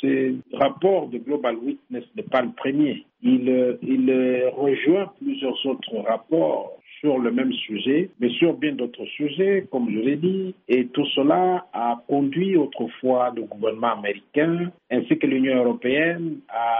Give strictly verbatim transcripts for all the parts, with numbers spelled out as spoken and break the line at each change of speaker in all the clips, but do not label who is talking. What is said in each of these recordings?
ce rapport de Global Witness n'est pas le premier. Il, il rejoint plusieurs autres rapports sur le même sujet, mais sur bien d'autres sujets, comme je l'ai dit, et tout cela a conduit autrefois le gouvernement américain ainsi que l'Union européenne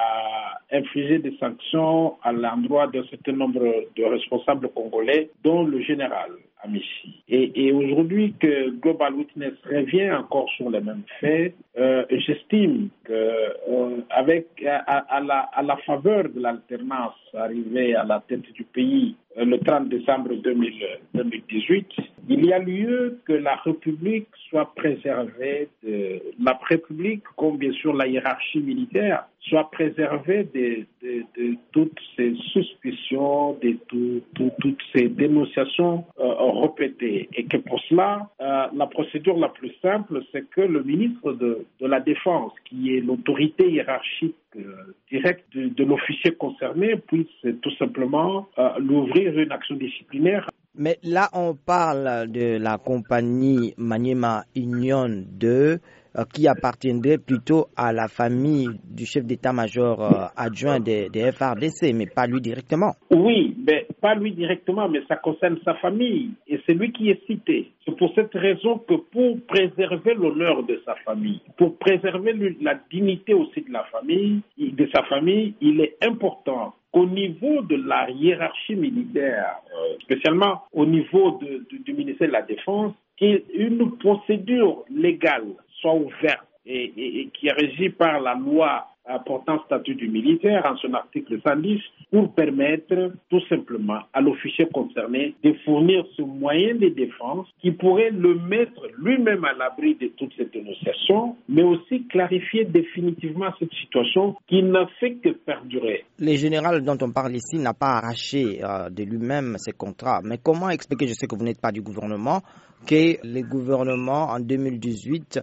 à infliger des sanctions à l'endroit d'un certain nombre de responsables congolais, dont le général Amici. Et, et aujourd'hui que Global Witness revient encore sur les mêmes faits, euh, j'estime que euh, avec à, à, la, à la faveur de l'alternance arrivée à la tête du pays euh, le trente décembre deux mille dix-huit, il y a lieu que la République soit préservée, de, la République, comme bien sûr la hiérarchie militaire, soit préservée de, de, de toutes ces suspicions, de tout, tout, toutes ces dénonciations euh, répétées. Et que pour cela, euh, la procédure la plus simple, c'est que le ministre de, de la Défense, qui est l'autorité hiérarchique euh, directe de, de l'officier concerné, puisse tout simplement euh, lui ouvrir une action disciplinaire.
Mais là, on parle de la compagnie Maniema Union deux, euh, qui appartiendrait plutôt à la famille du chef d'état-major euh, adjoint des, des F A R D C, mais pas lui directement.
Oui, mais pas lui directement, mais ça concerne sa famille, et c'est lui qui est cité. C'est pour cette raison que pour préserver l'honneur de sa famille, pour préserver la dignité aussi de la famille, de sa famille, il est important qu'au niveau de la hiérarchie militaire, euh, spécialement au niveau de, de, du ministère de la Défense, qu'une procédure légale soit ouverte et, et, et qui est régie par la loi portant statut du militaire en son article cent dix pour permettre tout simplement à l'officier concerné de fournir ce moyen de défense qui pourrait le mettre lui-même à l'abri de toutes ces dénonciations, mais aussi clarifier définitivement cette situation qui n'a fait que perdurer.
Le général dont on parle ici n'a pas arraché euh, de lui-même ses contrats, mais comment expliquer, je sais que vous n'êtes pas du gouvernement, que le gouvernement en deux mille dix-huit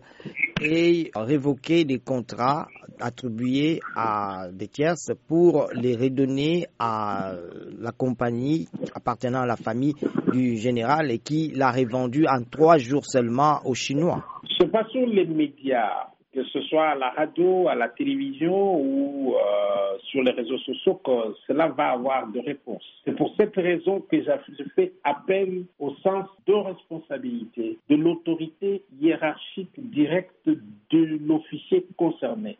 ait révoqué des contrats attribués à des tierces pour les redonner à la compagnie appartenant à la famille du général et qui l'a revendu en trois jours seulement aux Chinois?
C'est pas sur les médias, que ce soit à la radio, à la télévision ou euh, sur les réseaux sociaux, que cela va avoir de réponse. C'est pour cette raison que je fais appel au sens de responsabilité de l'autorité hiérarchique directe de l'officier concerné.